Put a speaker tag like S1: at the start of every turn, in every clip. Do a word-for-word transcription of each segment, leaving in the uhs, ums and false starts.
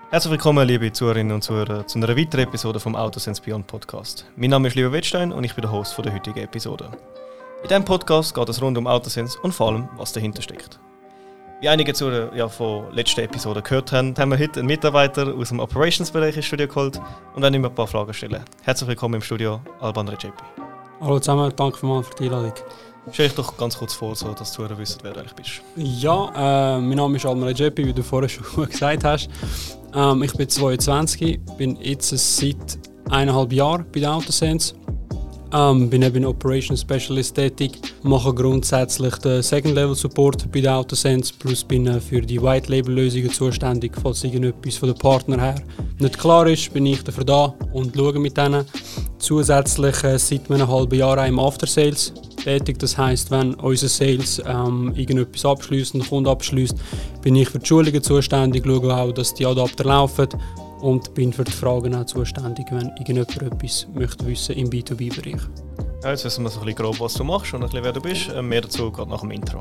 S1: Herzlich willkommen, liebe Zuhörerinnen und Zuhörer, zu einer weiteren Episode vom Autosense Beyond Podcast. Mein Name ist Leo Wettstein und ich bin der Host der heutigen Episode. In diesem Podcast geht es rund um Autosense und vor allem, was dahinter steckt. Wie einige Zuhörer ja von der letzten Episode gehört haben, haben wir heute einen Mitarbeiter aus dem Operations-Bereich ins Studio geholt und werden ihm ein paar Fragen stellen. Herzlich willkommen im Studio, Alban Recepi.
S2: Hallo zusammen, danke vielmals für die Einladung.
S1: Stell dich doch ganz kurz vor, so dass die Zuhörer wissen, wer du eigentlich bist.
S2: Ja, äh, mein Name ist Alban Recepi, wie du vorher schon gesagt hast. Ähm, ich bin zweiundzwanzig, bin jetzt seit eineinhalb Jahren bei der Autosense. Ähm, bin eben Operations Specialist tätig, mache grundsätzlich den Second Level Support bei der Autosense, plus bin äh, für die White Label Lösungen zuständig, falls irgendetwas von den Partnern her nicht klar ist, bin ich dafür da und schaue mit denen. Zusätzlich äh, seit einem halben Jahr auch im After Sales tätig, das heisst, wenn unser Sales ähm, irgendetwas abschließt, einen Kunden abschließt, bin ich für die Schulungen zuständig, schaue auch, dass die Adapter laufen. Und bin für die Fragen auch zuständig, wenn irgendjemand etwas möchte wissen im B zwei B-Bereich.
S1: Ja, jetzt wissen wir so ein bisschen grob, was du machst und ein bisschen, wer du bist. Mehr dazu geht nach dem Intro.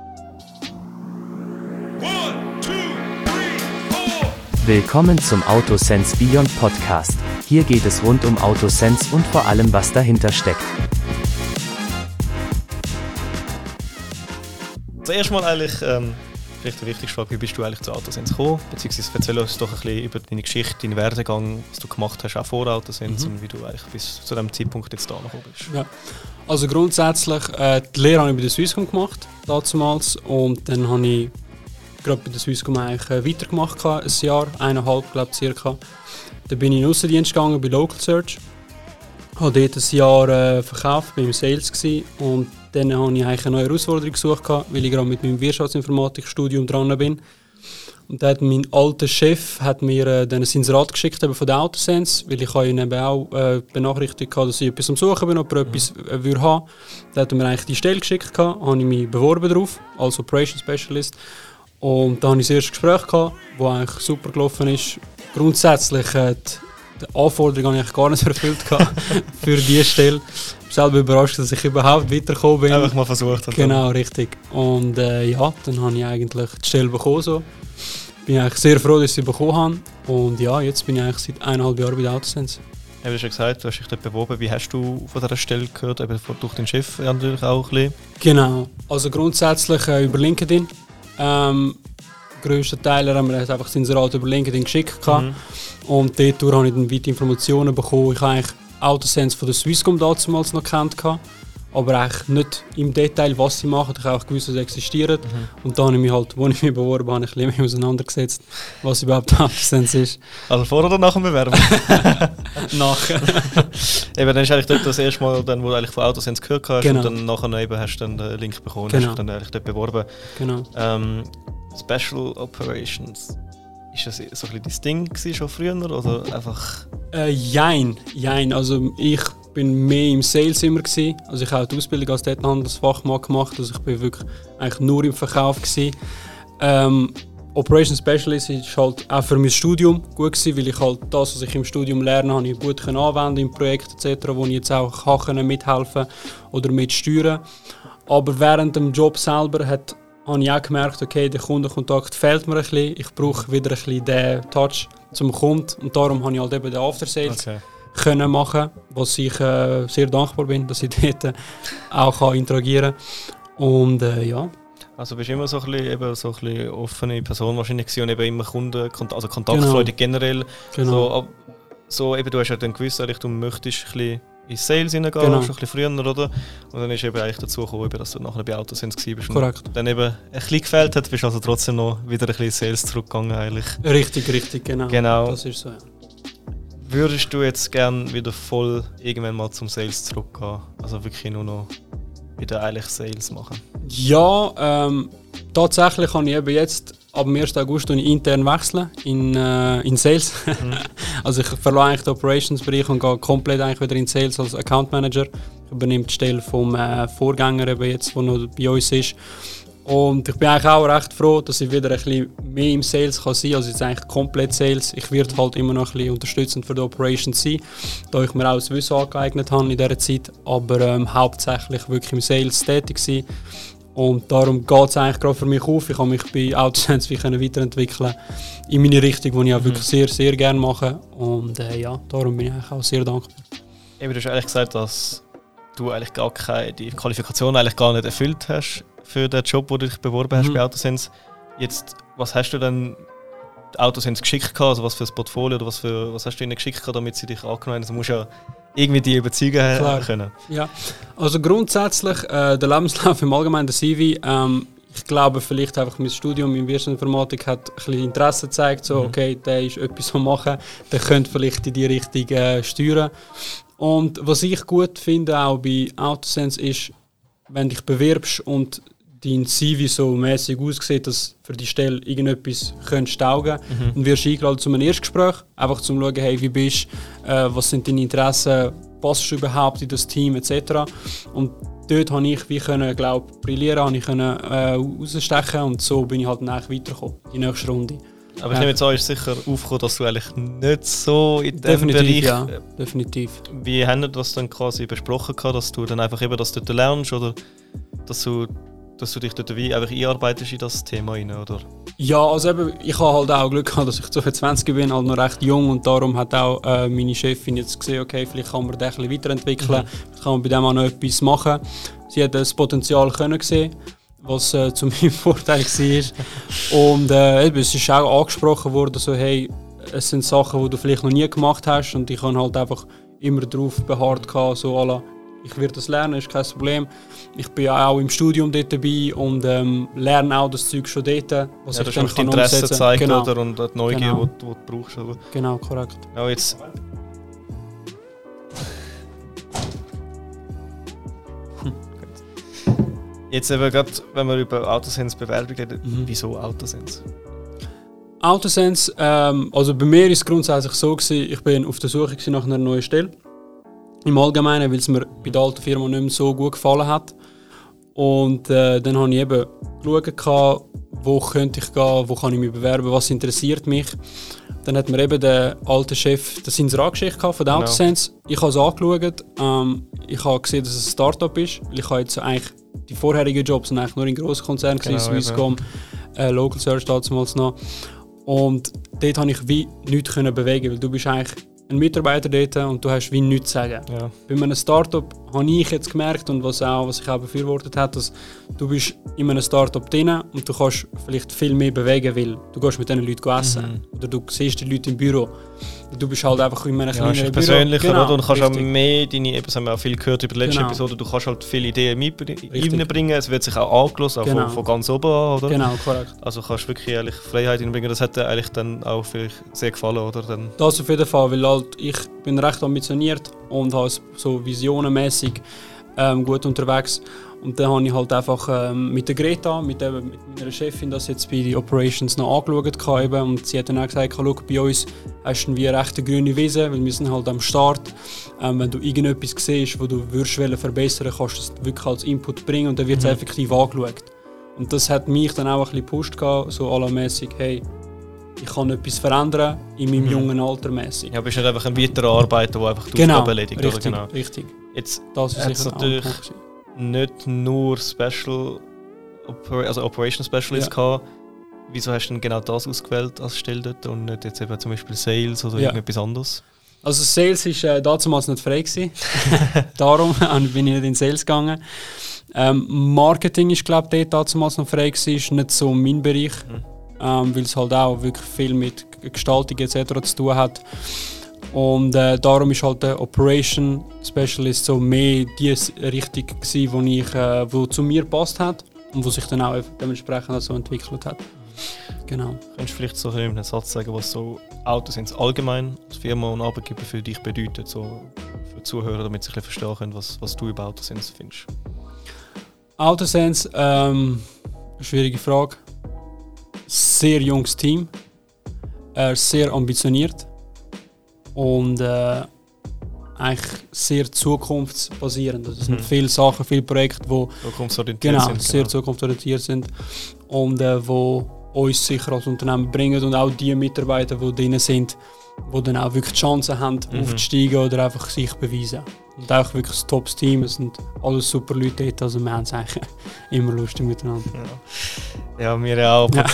S3: One, two, three, four.
S4: Willkommen zum Autosense Beyond Podcast. Hier geht es rund um Autosense und vor allem, was dahinter steckt.
S1: Zuerst mal eigentlich ähm, vielleicht die wichtigste Frage, wie bist du eigentlich zu Autosense gekommen? Beziehungsweise erzähl uns doch ein bisschen über deine Geschichte, deinen Werdegang, was du gemacht hast, auch vor Autosense, mhm. und wie du eigentlich bis zu diesem Zeitpunkt jetzt da gekommen bist.
S2: Ja. Also grundsätzlich, äh, die Lehre habe ich bei der Swisscom gemacht, damals, und dann habe ich gerade bei der Swisscom eigentlich äh, weitergemacht, ein Jahr, eineinhalb, glaube ich, circa. Dann bin ich in den Aussendienst gegangen bei Local Search, habe dort ein Jahr äh, verkauft, bin im Sales gewesen, und dann habe ich eigentlich eine neue Herausforderung gesucht, weil ich gerade mit meinem Wirtschaftsinformatikstudium dran bin. Und dann hat mein alter Chef hat mir äh, dann ein Inserat geschickt eben von der Autosense, weil ich habe ihn eben auch äh, benachrichtigt hatte, dass ich etwas am Suchen bin, ob er etwas äh, würde haben. Dann hat er mir eigentlich die Stelle geschickt, habe ich mich beworben drauf, als Operation Specialist. Und da hatte ich das erste Gespräch, das eigentlich super gelaufen ist. Grundsätzlich äh, die Anforderungen habe ich gar nicht erfüllt für diese Stelle. Ich bin selber überrascht, dass ich überhaupt weitergekommen bin.
S1: Einfach mal versucht.
S2: Genau, richtig. Und äh, ja, dann habe ich eigentlich die Stelle bekommen. So. Bin eigentlich sehr froh, dass ich sie bekommen habe. Und ja, jetzt bin ich eigentlich seit eineinhalb Jahren bei der Autosense.
S1: Ja, wie schon gesagt, du hast dich dort beworben. Wie hast du von dieser Stelle gehört? Eben durch den Chef natürlich auch ein bisschen.
S2: Genau, also grundsätzlich äh, über LinkedIn. Ähm, grössten Teil haben wir einfach das Inserat über LinkedIn geschickt. Mhm. Und dort habe ich dann weitere Informationen bekommen. Ich habe eigentlich Autosense von der Swisscom damals noch gekannt, aber eigentlich nicht im Detail, was sie machen. Ich habe auch gewusst, dass sie existieren. Mhm. Und dann habe ich mich halt, als ich mich beworben habe, ein bisschen mehr auseinandergesetzt, was überhaupt Autosense ist.
S1: Also vor oder nach dem Bewerben?
S2: Nachher.
S1: Eben, dann ist eigentlich dort das erste Mal, dann, wo du eigentlich von Autosense gehört hast,
S2: genau.
S1: Und dann nachher eben hast du dann den Link bekommen,
S2: genau.
S1: Hast dich dann eigentlich dort beworben.
S2: Genau.
S1: Ähm, Special Operations. Ist das so ein bisschen dein Ding gewesen, schon früher oder einfach?
S2: Äh, jein, jein. Also ich bin mehr im Sales immer gewesen. Also ich habe die Ausbildung als Detailhandelsfachmann gemacht. Also ich bin wirklich eigentlich nur im Verkauf gewesen. Ähm, Operation Specialist ist halt auch für mein Studium gut gewesen, weil ich halt das, was ich im Studium lerne, habe ich gut anwenden im Projekt et cetera, wo ich jetzt auch kann mithelfen oder mitsteuern. Aber während dem Job selber hat habe ich auch gemerkt, okay, der Kundenkontakt fehlt mir ein bisschen. Ich brauche wieder ein bisschen den Touch zum Kunden. Und darum habe ich halt eben den After Sales
S1: okay.
S2: können machen, was ich äh, sehr dankbar bin, dass ich dort äh, auch kann interagieren kann. Und äh, ja.
S1: Also bist du immer so ein bisschen, eben so ein bisschen offene Person wahrscheinlich gewesen und eben immer Kunden, also kontaktfreudig genau. generell.
S2: Genau.
S1: So, ab, so, eben, du hast ja dann gewusst, eigentlich, du möchtest ein bisschen in Sales hineingehen,
S2: genau.
S1: schon ein bisschen früher, oder? Und dann ist eben eigentlich dazu gekommen, dass du nachher bei Autosense warst.
S2: Korrekt.
S1: Und dann eben ein bisschen gefehlt hat, bist du also trotzdem noch wieder ein bisschen in Sales zurückgegangen eigentlich.
S2: Richtig, richtig, genau.
S1: genau.
S2: Das ist so, ja.
S1: Würdest du jetzt gerne wieder voll irgendwann mal zum Sales zurückgehen? Also wirklich nur noch wieder eigentlich Sales machen?
S2: Ja, ähm, tatsächlich kann ich eben jetzt ab dem ersten August intern wechseln in, äh, in Sales. Mhm. Also ich verlasse eigentlich den Operations-Bereich und gehe komplett eigentlich wieder in Sales als Account Manager. Ich übernehme die Stelle vom äh, Vorgänger, eben jetzt, der noch bei uns ist. Und ich bin eigentlich auch recht froh, dass ich wieder ein bisschen mehr im Sales kann sein kann. Also jetzt eigentlich komplett Sales. Ich werde halt immer noch ein bisschen unterstützend für die Operations sein, da ich mir auch das Wissen angeeignet habe in dieser Zeit. Aber ähm, hauptsächlich wirklich im Sales tätig sein. Und darum geht es eigentlich gerade für mich auf. Ich kann mich bei AutoSense wie können weiterentwickeln in meine Richtung, die ich auch
S1: Mhm.
S2: wirklich sehr, sehr gerne mache. Und äh, ja, darum bin ich eigentlich auch sehr dankbar.
S1: Eben, du hast eigentlich gesagt, dass du eigentlich gar keine, die Qualifikation eigentlich gar nicht erfüllt hast für den Job, wo du dich beworben hast
S2: Mhm.
S1: bei AutoSense. Jetzt, was hast du denn AutoSense geschickt gehabt, also was für ein Portfolio oder was, für, was hast du ihnen geschickt gehabt, damit sie dich angenommen haben? Also du musst ja irgendwie die überzeugen
S2: Klar.
S1: können.
S2: Ja, also grundsätzlich äh, der Lebenslauf im Allgemeinen, der C V, ähm, ich glaube vielleicht einfach mein Studium in Wirtschaftsinformatik hat ein bisschen Interesse gezeigt, so
S1: Mhm.
S2: okay, der ist etwas am machen, der könnte vielleicht in die Richtung äh, steuern. Und was ich gut finde auch bei AutoSense ist, wenn du dich bewirbst und dein C V so mäßig aussieht, dass für die Stelle irgendetwas könntest taugen,
S1: Mhm.
S2: dann wirst du eingeladen zu einem Erstgespräch, einfach zum schauen, hey, wie bist du, äh, was sind deine Interessen, passt du überhaupt in das Team et cetera. Und dort konnte ich wie können, glaub, brillieren, habe ich können, äh, rausstechen und so bin ich halt dann eigentlich weitergekommen, in die nächste Runde.
S1: Aber ich
S2: Ja.
S1: nehme jetzt an, ist sicher aufgekommen, dass du eigentlich nicht so in dem
S2: Definitiv,
S1: Bereich...
S2: ja, definitiv.
S1: Wie haben wir das dann quasi besprochen, gehabt, dass du dann einfach eben das dort lernst oder dass du, dass du dich dort wie einfach einarbeitest in das Thema rein, oder?
S2: Ja, also eben, ich habe halt auch Glück gehabt, dass ich zweiundzwanzig bin, halt noch recht jung und darum hat auch äh, meine Chefin jetzt gesehen, okay, vielleicht kann man den ein bisschen weiterentwickeln,
S1: Mhm.
S2: vielleicht kann man bei dem auch noch etwas machen. Sie hat das Potenzial können sehen, was äh, zu meinem Vorteil war. Und äh, eben, es ist auch angesprochen worden, so, hey, es sind Sachen, die du vielleicht noch nie gemacht hast und ich habe halt einfach immer darauf beharrt gehabt, so à la, ich werde das lernen, ist kein Problem. Ich bin ja auch im Studium dort dabei und ähm, lerne auch das Zeug schon dort, was
S1: Ja,
S2: ich
S1: du
S2: dann
S1: hast die
S2: kann
S1: Interesse
S2: umsetzen.
S1: gezeigt,
S2: Genau,
S1: oder? Und die Neugier,
S2: Genau.
S1: die, die du brauchst. Oder?
S2: genau, korrekt.
S1: Ja, jetzt... Jetzt eben gerade, wenn wir über AutoSense Bewerbung reden,
S2: Mhm.
S1: wieso AutoSense?
S2: AutoSense, ähm, also bei mir war es grundsätzlich so, gewesen, ich bin auf der Suche gewesen nach einer neuen Stelle. Im Allgemeinen, weil es mir bei der alten Firma nicht mehr so gut gefallen hat. Und äh, dann habe ich eben geschaut, wo könnte ich gehen, wo kann ich mich bewerben, was interessiert mich. Dann hat mir eben der alte Chef das Inserat geschickt von der
S1: Genau.
S2: AutoSense. Ich habe es angeschaut, ähm, ich habe gesehen, dass es ein Startup ist, weil ich habe jetzt eigentlich die vorherigen Jobs sind eigentlich nur in Grosskonzernen,
S1: Genau,
S2: genau, Swisscom, äh, Local Search damals noch. Und dort konnte ich wie nichts können bewegen, weil du bist eigentlich ein Mitarbeiter dort und du hast wie nichts zu sagen.
S1: Ja.
S2: Bei einem Startup habe ich jetzt gemerkt und was, auch, was ich auch befürwortet habe, dass du bist in einem Startup drin und du kannst vielleicht viel mehr bewegen, weil du gehst mit diesen Leuten essen
S1: Mhm.
S2: oder du siehst die Leute im Büro. Du bist halt einfach in einem
S1: Ja, ist
S2: kleineren Büro.
S1: persönlicher,
S2: Genau,
S1: oder? Und du kannst auch
S2: richtig.
S1: mehr deine, eben, das haben wir auch viel gehört über die letzte
S2: Genau.
S1: Episode, du kannst halt viele Ideen
S2: Richtig.
S1: mitbringen, es wird sich auch angelassen, auch
S2: Genau.
S1: von, von ganz oben an, oder?
S2: Genau, korrekt.
S1: Also kannst wirklich eigentlich Freiheit reinbringen, das hat dir eigentlich dann auch vielleicht sehr gefallen, oder? Dann,
S2: Das auf jeden Fall, weil halt ich bin recht ambitioniert und habe so visionenmäßig ähm, gut unterwegs. Und dann habe ich halt einfach ähm, mit der Greta, mit, der, mit meiner Chefin, das jetzt bei den Operations noch angeschaut gehabt eben. Und sie hat dann auch gesagt, schau, bei uns hast du wie eine rechte grüne Wiese, weil wir sind halt am Start. Ähm, wenn du irgendetwas siehst, wo du würdest wollen verbessern, kannst du es wirklich als Input bringen und dann wird es
S1: Mhm.
S2: effektiv angeschaut. Und das hat mich dann auch ein bisschen gepusht gehabt, so allermäßig, hey, ich kann etwas verändern in meinem
S1: Mhm.
S2: jungen Alter mäßig.
S1: ja, bist nicht einfach ein weiterer Arbeiter, der einfach die
S2: Genau,
S1: Aufgabe erledigt,
S2: richtig,
S1: oder? Genau.
S2: richtig.
S1: Jetzt
S2: Das ist
S1: hat's
S2: sicher auch ein
S1: natürlich
S2: Punkt gewesen.
S1: nicht nur Special, Oper also Operation Specialist
S2: Ja.
S1: gehabt. Wieso hast du denn genau das ausgewählt als Stelle dort und nicht jetzt eben zum Beispiel Sales oder
S2: Ja.
S1: irgendetwas anderes?
S2: Also Sales war äh, damals nicht frei gewesen. Darum bin ich nicht in Sales gegangen. Ähm, Marketing ist glaube ich dort damals noch frei gewesen, ist nicht so mein Bereich,
S1: Mhm.
S2: ähm, weil es halt auch wirklich viel mit Gestaltung et cetera zu tun hat. Und äh, darum ist halt der Operation Specialist so mehr die S- Richtung gewesen, wo ich, äh, wo zu mir gepasst hat und wo sich dann auch dementsprechend auch so entwickelt hat. Genau.
S1: Könntest du vielleicht so in einem Satz sagen, was so AutoSense allgemein als Firma und Arbeitgeber für dich bedeutet, so für die Zuhörer, damit sie ein bisschen verstehen können, was, was du über AutoSense findest?
S2: AutoSense, ähm, schwierige Frage. Sehr junges Team, äh, sehr ambitioniert und äh, eigentlich sehr zukunftsbasierend. Also es sind
S1: Mhm.
S2: viele Sachen, viele Projekte, die
S1: Zukunftsorientiert
S2: genau,
S1: sind.
S2: sehr zukunftsorientiert sind und äh, wo uns sicher als Unternehmen bringen und auch die Mitarbeiter, die drin sind, die dann auch wirklich die Chance haben,
S1: Mhm.
S2: aufzusteigen oder einfach sich beweisen. Und auch wirklich das Top-Team, es sind alles super Leute dort, also wir haben es eigentlich immer lustig miteinander.
S1: Ja, ja wir auch. Ja.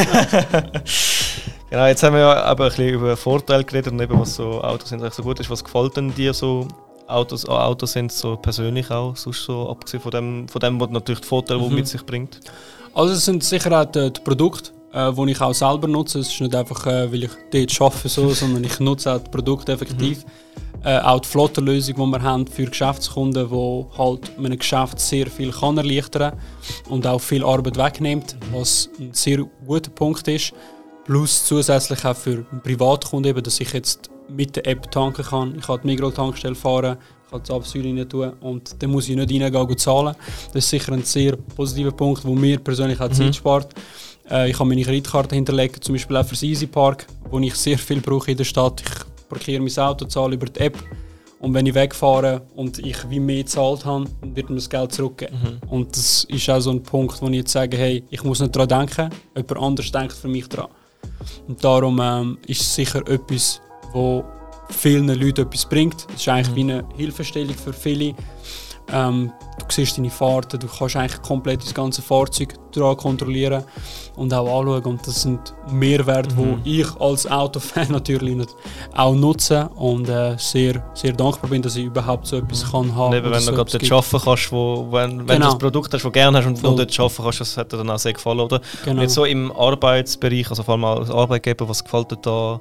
S1: Genau, jetzt haben wir ja aber ein bisschen über Vorteile geredet und eben, was so Autos sind so gut ist. Was gefällt denn dir so Autos an Autos sind, so persönlich auch, sonst so abgesehen von dem, von dem was natürlich die Vorteile, die mhm. mit sich bringt?
S2: Also es sind sicher auch die, die Produkte, äh, die ich auch selber nutze. Es ist nicht einfach, äh, weil ich dort arbeite, so, sondern ich nutze auch die Produkte effektiv. Mhm. Äh, auch die Flottenlösung, die wir haben für Geschäftskunden, die halt einem Geschäft sehr viel kann erleichtern und auch viel Arbeit wegnimmt, was ein sehr guter Punkt ist. Plus zusätzlich auch für einen Privatkunden, eben, dass ich jetzt mit der App tanken kann. Ich kann die Migros-Tankstelle fahren, ich kann das Absäule rein tun und dann muss ich nicht reingehen und zahlen. Das ist sicher ein sehr positiver Punkt, der mir persönlich auch mhm. Zeit spart. Äh, ich kann meine Kreditkarte hinterlegen, zum Beispiel auch für das Easy Park, wo ich sehr viel brauche in der Stadt. Ich parkiere mein Auto, zahle über die App und wenn ich wegfahre und ich wie mehr gezahlt habe, dann wird mir das Geld zurückgeben. Mhm. Und das ist auch so ein Punkt, wo ich jetzt sage, hey, ich muss nicht daran denken, jemand anderes denkt für mich daran. Und darum ähm, ist es sicher etwas, wo vielen Leuten etwas bringt. Es ist eigentlich mhm. wie eine Hilfestellung für viele. Ähm, du siehst deine Fahrten, du kannst eigentlich komplett das ganze Fahrzeug dran kontrollieren und auch anschauen. Und das sind Mehrwerte, mhm. die ich als Autofan natürlich nicht auch nutze und äh, sehr, sehr dankbar bin, dass ich überhaupt so etwas mhm. kann haben.
S1: Eben, wenn du gerade dort arbeiten kannst, wo, wenn, wenn genau. du das Produkt hast, das du gerne hast und Voll. dort arbeiten kannst, das hat dir dann auch sehr gefallen, oder? Genau. Und jetzt so im Arbeitsbereich, also vor allem als Arbeitgeber, was gefällt dir da?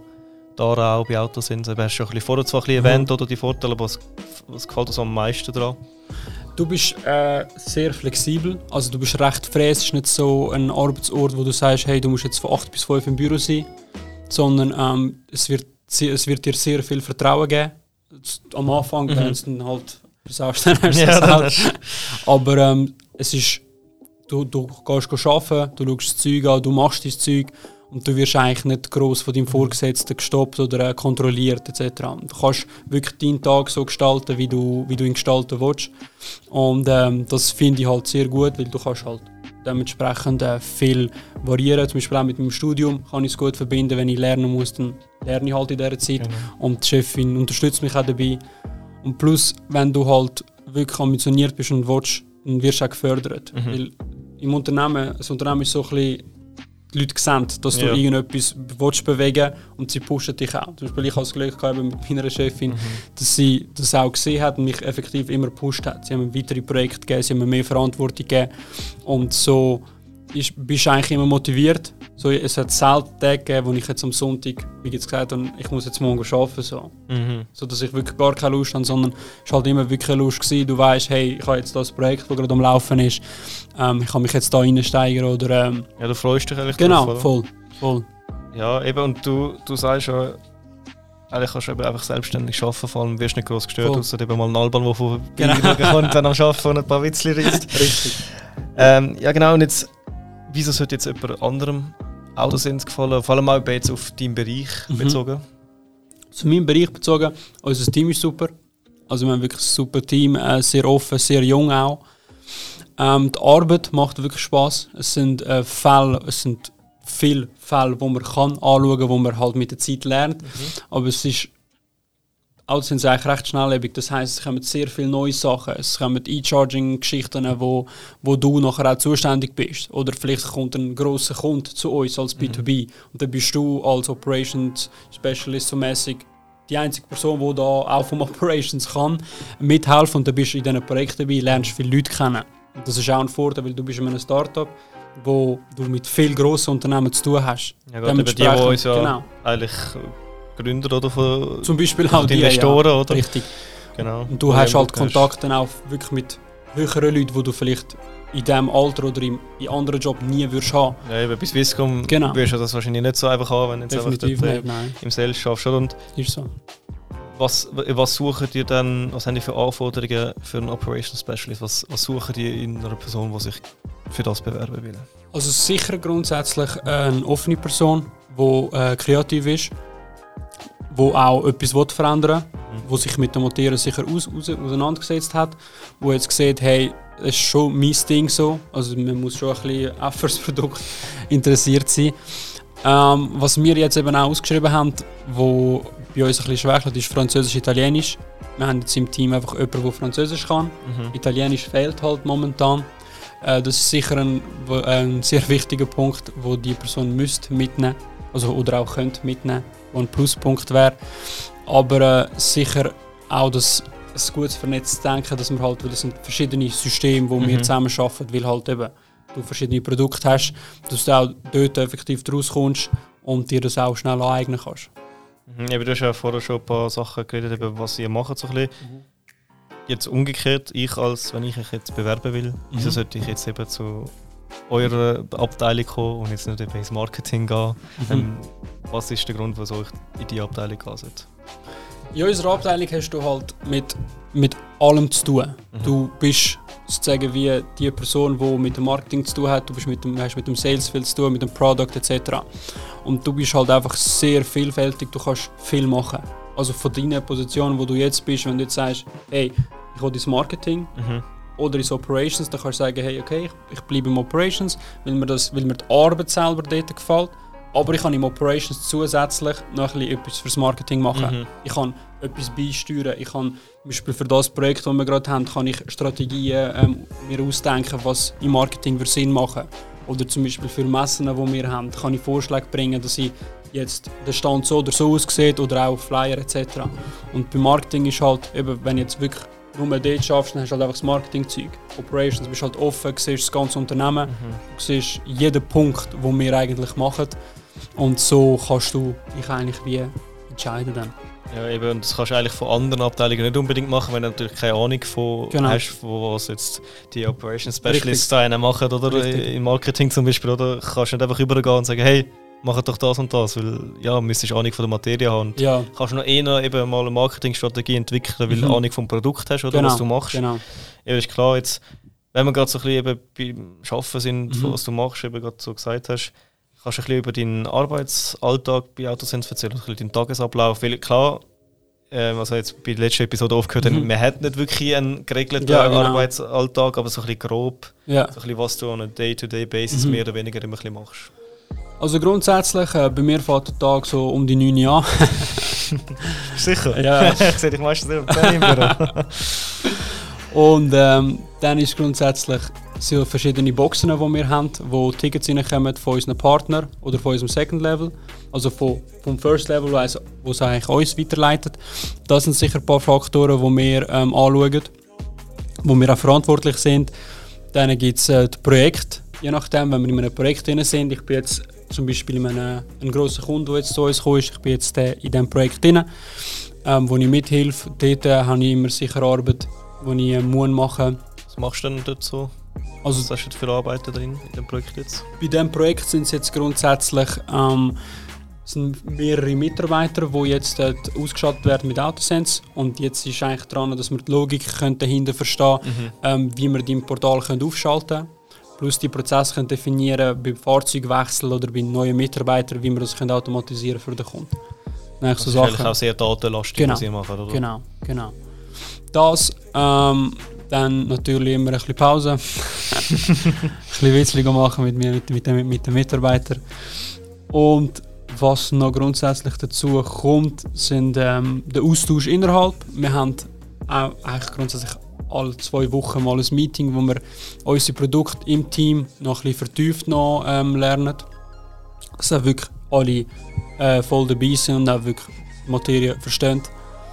S1: Da auch bei Autos sind. Du hast schon ein bisschen vorher zwar ein bisschen erwähnt, oder die Vorteile, aber was, was gefällt dir so am meisten daran?
S2: Du bist äh, sehr flexibel, also du bist recht frei. Es ist nicht so ein Arbeitsort, wo du sagst, hey, du musst jetzt von acht bis fünf im Büro sein, sondern ähm, es, wird, es wird dir sehr viel Vertrauen geben. Am Anfang, mhm. wenn es dann halt versagst, dann hast du es halt. Aber ähm, es ist, du, du gehst arbeiten, du schaust das Zeug an, du machst dein Zeug. Und du wirst eigentlich nicht gross von deinem Vorgesetzten gestoppt oder äh, kontrolliert et cetera. Du kannst wirklich deinen Tag so gestalten, wie du, wie du ihn gestalten willst. Und ähm, das finde ich halt sehr gut, weil du kannst halt dementsprechend äh, viel variieren. Zum Beispiel auch mit meinem Studium kann ich es gut verbinden. Wenn ich lernen muss, dann lerne ich halt in dieser Zeit. Genau. Und die Chefin unterstützt mich auch dabei. Und plus, wenn du halt wirklich ambitioniert bist und willst, dann wirst du auch gefördert. Mhm. Weil im Unternehmen, das Unternehmen ist so ein bisschen, die Leute sehen, dass du ja. irgendetwas willst bewegen und sie pushen dich auch. Zum Beispiel ich hatte das Glück gehabt mit meiner Chefin, mhm. dass sie das auch gesehen hat und mich effektiv immer gepusht hat. Sie haben mir weitere Projekte gegeben, sie haben mir mehr Verantwortung gegeben und so ist, bist du eigentlich immer motiviert. So, es hat selten Tage gegeben, wo ich jetzt am Sonntag, wie jetzt gesagt habe, ich muss jetzt morgen arbeiten. So. Mhm. So, dass ich wirklich gar keine Lust habe, sondern es war halt immer wirklich eine Lust gewesen. Du weißt, hey, ich habe jetzt das Projekt, das gerade am Laufen ist, ähm, ich kann mich jetzt da reinsteigern oder... Ähm,
S1: ja, du freust dich eigentlich
S2: genau,
S1: drauf,
S2: voll, voll.
S1: Ja, eben, und du, du sagst ja, eigentlich kannst du eben einfach selbstständig arbeiten, vor allem wirst du nicht groß gestört, außer eben mal einen Alban, der vorbei genau. kommt, dann am Arbeiten und ein paar Witzchen reißt.
S2: Richtig.
S1: Ähm, ja genau, und jetzt, wieso sollte jetzt jemand anderem Autosens gefallen, vor allem auch jetzt auf deinen Bereich mhm. bezogen?
S2: Zu meinem Bereich bezogen, unser Team ist super. Also wir haben wirklich ein super Team, äh, sehr offen, sehr jung auch. Ähm, die Arbeit macht wirklich Spass. Es sind äh, Fälle, es sind viele Fälle, die man kann anschauen kann, die man halt mit der Zeit lernt. Mhm. Aber es ist Autos sind eigentlich recht schnelllebig. Das heisst, es kommen sehr viele neue Sachen. Es kommen E-Charging-Geschichten, wo, wo du nachher auch zuständig bist. Oder vielleicht kommt ein grosser Kunde zu uns als B zwei B. Mhm. Und dann bist du als Operations Specialist so mäßig die einzige Person, die da auch vom Operations kann, mithelfen. Und dann bist du in diesen Projekten dabei, lernst viele Leute kennen. Und das ist auch ein Vorteil, weil du bist in einem Startup, wo du mit vielen grossen Unternehmen zu tun hast.
S1: Ja, gerade die, die uns ja genau. eigentlich Gründer oder von,
S2: zum Beispiel auch die
S1: Investoren,
S2: ja,
S1: oder?
S2: Richtig.
S1: Genau.
S2: Und du hast halt Kontakt dann auch wirklich mit höheren Leuten, die du vielleicht in diesem Alter oder in, in anderen Job nie würdest haben.
S1: Ja, eben bei Swisscom
S2: genau.
S1: wirst du das wahrscheinlich nicht so einfach haben, wenn du jetzt
S2: Definitiv
S1: einfach dort,
S2: nicht, nein.
S1: im Sales schaffst. Und
S2: ist so.
S1: Was, was suchen die dann, was haben die für Anforderungen für einen Operations Specialist? Was, was suchen die in einer Person, die sich für das bewerben will?
S2: Also sicher grundsätzlich eine offene Person, die äh, kreativ ist, die auch etwas verändern will, mhm. die sich mit dem Montieren sicher aus, aus, auseinandergesetzt hat, die jetzt sieht, hey, das ist schon mein Ding so, also man muss schon ein bisschen auch für das Produkt interessiert sein. Ähm, was wir jetzt eben auch ausgeschrieben haben, wo bei uns ein bisschen schwächelt, ist Französisch-Italienisch. wir haben jetzt im Team einfach jemanden, der Französisch kann.
S1: Mhm.
S2: Italienisch fehlt halt momentan. Äh, das ist sicher ein, ein sehr wichtiger Punkt, wo die Person müsste mitnehmen, also oder auch könnte mitnehmen, wo ein Pluspunkt wäre. Aber äh, sicher auch das ein gutes vernetztes Denken, dass wir halt, weil das sind verschiedene Systeme, wo
S1: Mhm.
S2: wir zusammen arbeiten, weil halt eben du verschiedene Produkte hast, dass du auch dort effektiv draus kommst und dir das auch schnell aneignen kannst.
S1: Mhm. Eben, du hast ja vorher schon ein paar Sachen geredet, eben, was ihr macht. So ein bisschen.
S2: Mhm.
S1: Jetzt umgekehrt, ich als, wenn ich mich jetzt bewerben will,
S2: Mhm.
S1: wieso sollte ich jetzt eben zu eurer Abteilung kommen und jetzt nicht eben ins Marketing gehen?
S2: Mhm.
S1: Ähm, was ist der Grund, wieso ich in die Abteilung gehen sollte?
S2: In unserer Abteilung hast du halt mit, mit allem zu tun.
S1: Mhm.
S2: Du bist sozusagen wie die Person, die mit dem Marketing zu tun hat, du bist mit dem, hast mit dem Sales viel zu tun, mit dem Product et cetera. Und du bist halt einfach sehr vielfältig, du kannst viel machen. Also von deiner Position, wo du jetzt bist, wenn du jetzt sagst, hey, ich will ins Marketing
S1: Mhm.
S2: oder ins Operations, dann kannst du sagen, hey, okay, ich, ich bleibe im Operations, weil mir, das, weil mir die Arbeit selber dort gefällt. Aber ich kann im Operations zusätzlich noch ein bisschen etwas fürs Marketing machen.
S1: Mhm.
S2: Ich kann etwas beisteuern. Ich kann zum Beispiel für das Projekt, das wir gerade haben, kann ich Strategien ähm, mir ausdenken, was im Marketing für Sinn machen. Oder zum Beispiel für Messen, die wir haben, kann ich Vorschläge bringen, dass ich jetzt der Stand so oder so aussieht oder auch Flyer et cetera. Und beim Marketing ist halt, eben, wenn du jetzt wirklich nur dort schaffst, dann hast du halt einfach das Marketing-Zeug. Operations, du bist halt offen, du siehst das ganze Unternehmen,
S1: Mhm.
S2: du siehst jeden Punkt, den wir eigentlich machen. Und so kannst du dich eigentlich wie entscheiden dann.
S1: Ja, eben, und das kannst du eigentlich von anderen Abteilungen nicht unbedingt machen, wenn du natürlich keine Ahnung von
S2: Genau.
S1: hast, von was jetzt die Operations Specialists
S2: Richtig.
S1: da einen machen, oder
S2: Richtig.
S1: im Marketing zum Beispiel, oder kannst du nicht einfach übergehen und sagen, hey, mach doch das und das, weil ja, müsstest Ahnung von der Materie haben. Und
S2: Ja,
S1: kannst du noch eher eben mal eine Marketingstrategie entwickeln, weil du
S2: Mhm.
S1: Ahnung vom Produkt hast, oder
S2: genau,
S1: was du machst.
S2: Genau.
S1: Ja, ist klar, jetzt, wenn wir gerade so ein bisschen eben beim Arbeiten sind,
S2: Mhm.
S1: was du machst, eben gerade so gesagt hast, kannst du ein bisschen über deinen Arbeitsalltag bei Autosense erzählen, ein bisschen deinen Tagesablauf, weil klar, ähm, also jetzt bei der letzten Episode aufgehört haben,
S2: Mhm.
S1: man hat nicht wirklich einen geregelten
S2: Ja, genau.
S1: Arbeitsalltag, aber so ein bisschen grob,
S2: Ja.
S1: so ein bisschen, was du on a Day-to-Day-Basis
S2: Mhm.
S1: mehr oder weniger immer ein bisschen machst.
S2: Also grundsätzlich, äh, bei mir fährt der Tag so um die neun Uhr an.
S1: Sicher?
S2: Ja.
S1: Ich sehe dich meistens nicht im zehn im Büro.
S2: Und ähm, dann ist grundsätzlich so verschiedene Boxen, die wir haben, wo Tickets reinkommen von unseren Partnern oder von unserem Second Level. Also von, vom First Level, wo es eigentlich uns weiterleitet. Das sind sicher ein paar Faktoren, die wir ähm, anschauen, wo wir auch verantwortlich sind. Dann gibt es äh, das Projekt, je nachdem, wenn wir in einem Projekt drin sind. Ich bin jetzt zum Beispiel in einem ein grosser Kunde, der jetzt zu uns gekommen ist. Ich bin jetzt äh, in diesem Projekt drin, ähm, wo ich mithilfe. Dort äh, habe ich immer sicher Arbeit, die ich äh, muss machen.
S1: Was machst du denn dort so?
S2: Also
S1: Was hast du für Arbeiten drin in dem Projekt jetzt?
S2: bei diesem Projekt sind es jetzt grundsätzlich ähm, sind mehrere Mitarbeiter, die jetzt äh, ausgestattet werden mit Autosense. Und jetzt ist eigentlich dran, dass wir die Logik können dahinter verstehen
S1: Mhm.
S2: ähm, wie wir die im Portal können aufschalten können. Plus die Prozesse können definieren beim Fahrzeugwechsel oder bei neuen Mitarbeitern, wie wir das können automatisieren für den Kunden. Eigentlich
S1: Das
S2: so
S1: ist eigentlich
S2: Sachen.
S1: auch sehr datenlastig,
S2: Genau.
S1: was ihr macht, oder?
S2: Genau, genau. Das, ähm, dann natürlich immer ein bisschen Pause. ein bisschen Witzli machen mit, mir, mit, mit, den, mit den Mitarbeitern. Und was noch grundsätzlich dazu kommt, sind ähm, der Austausch innerhalb. Wir haben auch eigentlich grundsätzlich alle zwei Wochen mal ein Meeting, wo wir unsere Produkte im Team noch ein bisschen vertieft noch, ähm, lernen. Dass auch wirklich alle äh, voll dabei sind und auch wirklich die Materie verstehen.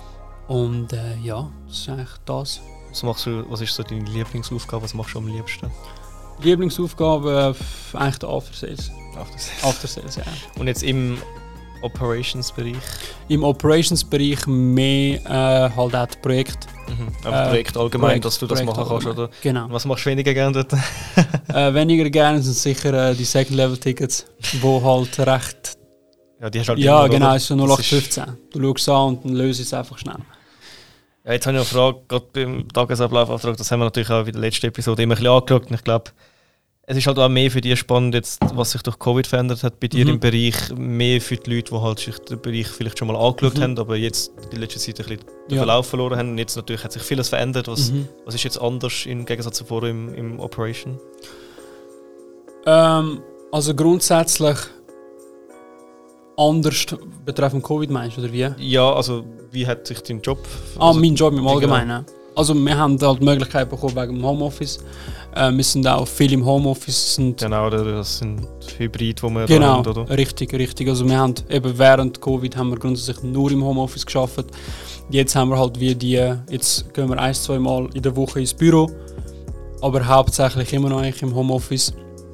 S2: Und äh, ja, das ist eigentlich das.
S1: Was, machst du, was ist so deine Lieblingsaufgabe? Was machst du am liebsten?
S2: Lieblingsaufgabe äh, eigentlich der After Sales. After Sales, ja.
S1: Und jetzt im Operations-Bereich?
S2: Im Operations-Bereich mehr äh, halt auch das Projekt.
S1: Mhm. Aber
S2: Äh,
S1: Projekt allgemein,
S2: Projekt-
S1: dass du das
S2: Projekt
S1: machen kannst,
S2: allgemein.
S1: oder?
S2: Genau.
S1: Was machst du weniger gerne dort?
S2: Äh, weniger gerne sind sicher äh, die Second-Level-Tickets, wo halt recht...
S1: Ja, die hast du halt
S2: Ja,
S1: immer,
S2: genau,
S1: oder?
S2: ist so null
S1: Das
S2: acht fünfzehn. Du schaust es an und dann löst es einfach schnell.
S1: Ja, jetzt habe ich noch eine Frage, gerade beim Tagesablauf-Auftrag, das haben wir natürlich auch in der letzten Episode immer ein bisschen angeschaut. Und ich glaube, es ist halt auch mehr für die spannend, jetzt, was sich durch Covid verändert hat bei dir
S2: Mhm.
S1: im Bereich, mehr für die Leute, die halt sich den Bereich vielleicht schon mal angeschaut
S2: Mhm.
S1: haben, aber jetzt die letzte Zeit ein bisschen den
S2: Ja.
S1: Verlauf verloren haben. Und jetzt natürlich hat sich vieles verändert. Was,
S2: Mhm.
S1: was ist jetzt anders im Gegensatz zu vorher im, im Operation?
S2: Ähm, also grundsätzlich anders betreffend Covid meinst du, oder wie?
S1: Ja, also wie hat sich dein Job...
S2: Ah,
S1: also,
S2: mein Job im
S1: genau.
S2: Allgemeinen. Also wir haben halt die Möglichkeit bekommen wegen dem Homeoffice. Äh, wir sind auch viel im Homeoffice. Sind
S1: Genau, das sind Hybrid, die wir
S2: genau,
S1: da haben, oder?
S2: richtig, richtig. Also wir haben eben während Covid haben wir grundsätzlich nur im Homeoffice gearbeitet. Jetzt haben wir halt wie die, jetzt gehen wir ein, zwei Mal in der Woche ins Büro, aber hauptsächlich immer noch eigentlich im Homeoffice.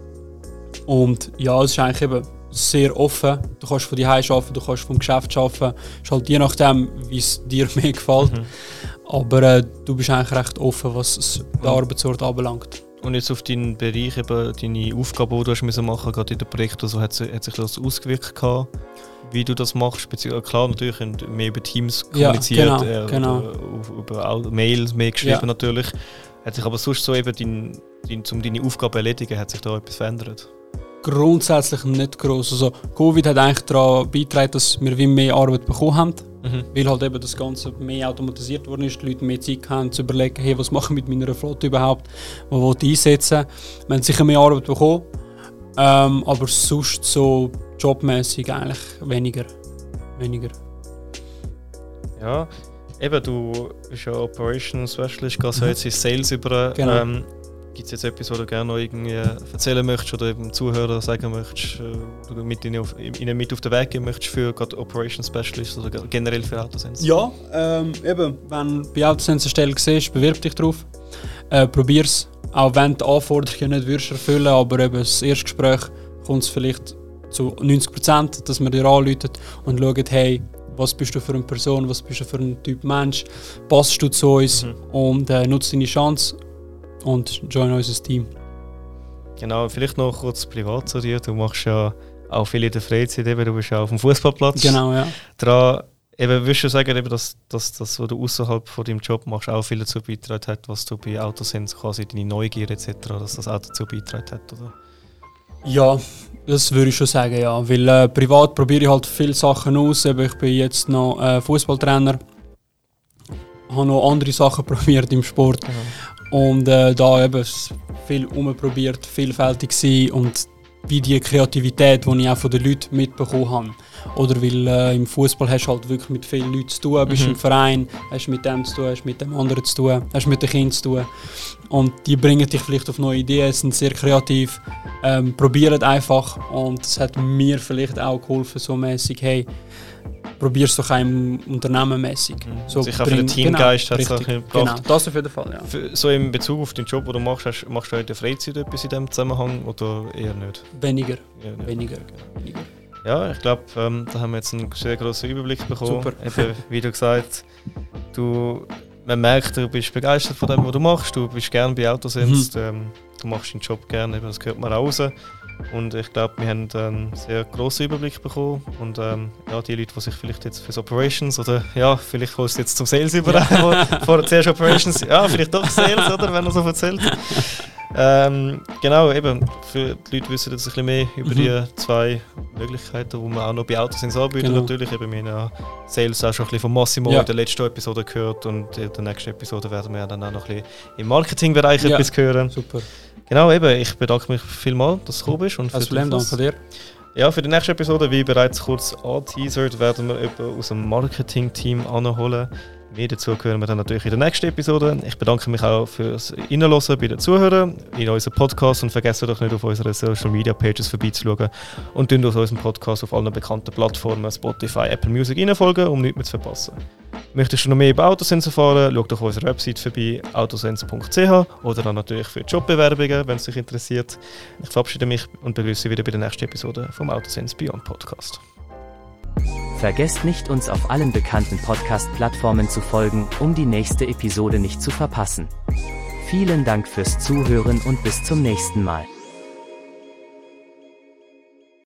S2: Und ja, es ist eigentlich eben sehr offen. Du kannst von daheim arbeiten, du kannst vom Geschäft arbeiten. Es ist halt je nachdem, wie es dir mehr gefällt. Mhm. Aber äh, du bist eigentlich recht offen, was den Arbeitsort anbelangt.
S1: Und jetzt auf deinen Bereich, eben deine Aufgaben, die du hast müssen machen, gerade in den Projekten, also hat, hat sich das ausgewirkt gehabt, wie du das machst? Beziehungsweise, klar, natürlich mehr über Teams kommuniziert,
S2: ja, genau,
S1: äh,
S2: genau.
S1: Oder über Mails mehr geschrieben ja. natürlich. Hat sich aber sonst so eben, dein, dein, um deine Aufgaben zu erledigen, hat sich da etwas verändert?
S2: Grundsätzlich nicht gross. Also Covid hat eigentlich daran beigetragen, dass wir wie mehr Arbeit bekommen haben. Mhm. Weil halt eben das Ganze mehr automatisiert worden ist, die Leute mehr Zeit haben zu überlegen, hey, was mache ich mit meiner Flotte überhaupt, wo will ich einsetzen. Wir haben sicher mehr Arbeit bekommen, ähm, aber sonst so jobmäßig eigentlich weniger. weniger.
S1: Ja, eben, du bist ja Operations Specialist, gehst mhm. jetzt in Sales über.
S2: Genau.
S1: Ähm, Gibt es jetzt etwas, was du gerne noch irgendwie erzählen möchtest oder dem Zuhörer sagen möchtest, oder du mit ihnen, auf, ihnen mit auf den Weg gehen möchtest für gerade Operations Specialist oder generell für Autosense?
S2: Ja, ähm, eben, wenn du bei Autosense eine Stelle siehst, bewirb dich drauf. Äh, Probier es, auch wenn du die Anforderungen nicht würdest erfüllen, aber eben das Erstgespräch kommt es vielleicht zu neunzig Prozent, dass man dir anruft und schaut, hey, was bist du für eine Person, was bist du für ein Typ Mensch, passt du zu uns mhm. und äh, nutzt deine Chance und join unser Team.
S1: Genau, vielleicht noch kurz privat zu dir. Du machst ja auch viel in der Freizeit, eben, du bist ja auf dem Fußballplatz.
S2: Genau, ja.
S1: Daran, eben, würdest du sagen, eben, dass, dass das, was du außerhalb von deinem Job machst, auch viel dazu beigetragen hat, was du bei Autosense, quasi deine Neugier et cetera, dass das auch dazu beigetragen hat, oder?
S2: Ja, das würde ich schon sagen, ja. Weil äh, privat probiere ich halt viele Sachen aus. Eben, ich bin jetzt noch äh, Fußballtrainer. Habe noch andere Sachen probiert im Sport. Mhm. Und äh, da eben viel umprobiert, vielfältig sein und wie die Kreativität, die ich auch von den Leuten mitbekommen habe. Oder weil äh, im Fußball hast du halt wirklich mit vielen Leuten zu tun, bist mhm. im Verein, hast mit dem zu tun, hast mit dem anderen zu tun, hast mit den Kindern zu tun. Und die bringen dich vielleicht auf neue Ideen, sind sehr kreativ, ähm, probieren einfach. Und es hat mir vielleicht auch geholfen, so mäßig, hey, probier es doch auch im Unternehmen mäßig.
S1: Mhm. So sicher für den Teamgeist
S2: genau,
S1: hat es auch gebracht.
S2: Genau, das auf jeden Fall, ja.
S1: Für, so in Bezug auf den Job, den du machst, hast, machst du in der Freizeit etwas in diesem Zusammenhang oder eher nicht?
S2: Weniger.
S1: Ja, nicht.
S2: Weniger.
S1: Genau.
S2: Weniger.
S1: Ja, ich glaube, ähm, da haben wir jetzt einen sehr grossen Überblick bekommen.
S2: Super.
S1: Eben, wie du gesagt du, man merkt, du bist begeistert von dem, was du machst. Du bist gerne bei Autosense. Mhm. Ähm, du machst deinen Job gerne, das gehört man raus. Und ich glaube, wir haben einen sehr grossen Überblick bekommen. Und ähm, ja, die Leute, die sich vielleicht jetzt fürs Operations oder ja, vielleicht holst du jetzt zum Sales über, ja. vor zuerst Operations, ja, vielleicht doch Sales, oder, wenn er so erzählt. Ähm, genau, eben, für die Leute wissen jetzt ein bisschen mehr über mhm. die zwei Möglichkeiten, die man auch noch bei Autosense anbieten. Genau. Natürlich, eben, wir haben ja Sales auch schon ein bisschen von Massimo ja. in der letzten Episode gehört und in der nächsten Episode werden wir dann auch noch ein bisschen im Marketingbereich ja. etwas hören.
S2: Super.
S1: Genau, eben, ich bedanke mich vielmals, dass du gekommen bist. Und
S2: das Problem, danke dir.
S1: Ja, für die nächste Episode, wie bereits kurz angeteasert, werden wir jemanden aus dem Marketing-Team anholen. Mehr dazu hören wir dann natürlich in der nächsten Episode. Ich bedanke mich auch fürs Reinhören bei den Zuhörern in unserem Podcast und vergesst doch nicht, auf unseren Social Media Pages vorbeizuschauen und dünnt uns unseren Podcast auf allen bekannten Plattformen Spotify, Apple Music reinfolgen, um nichts mehr zu verpassen. Möchtest du noch mehr über Autosense erfahren, schau doch auf unserer Website vorbei, autosense punkt c h oder dann natürlich für Jobbewerbungen, wenn es dich interessiert. Ich verabschiede mich und begrüße wieder bei der nächsten Episode vom Autosense Beyond Podcast.
S4: Vergesst nicht, uns auf allen bekannten Podcast-Plattformen zu folgen, um die nächste Episode nicht zu verpassen. Vielen Dank fürs Zuhören und bis zum nächsten Mal.